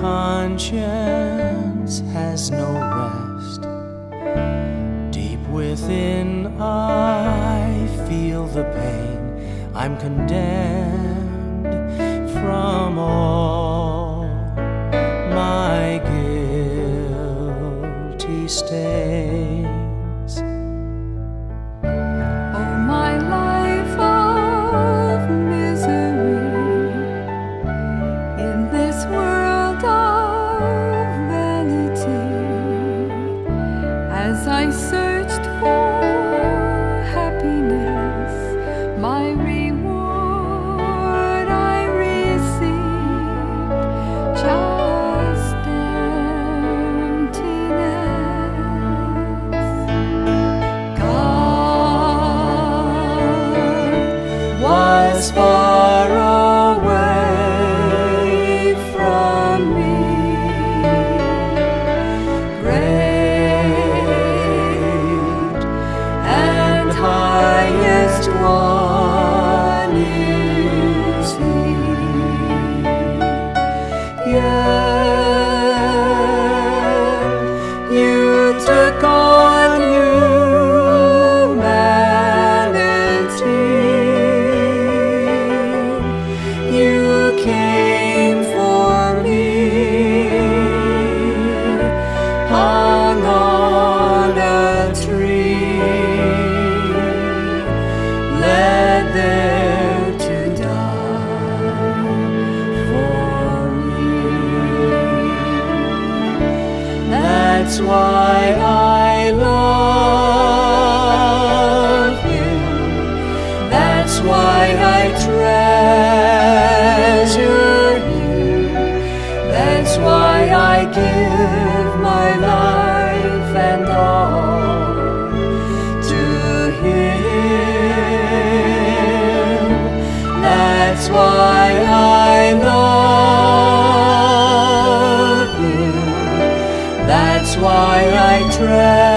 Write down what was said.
conscience has no rest. Deep within I feel the pain. I'm condemned from all my guilty stains. Oh, my life of misery in this world of vanity, as I searched for happiness, my reward I received just emptiness. God was far away from me, great and highest one is He. Yet you took on humanity. You came for me, hung on a tree, led there to die for me. That's why I love Him. That's why I treasure You. That's why I give my life and all to Him. That's why I love Him. That's why I treasure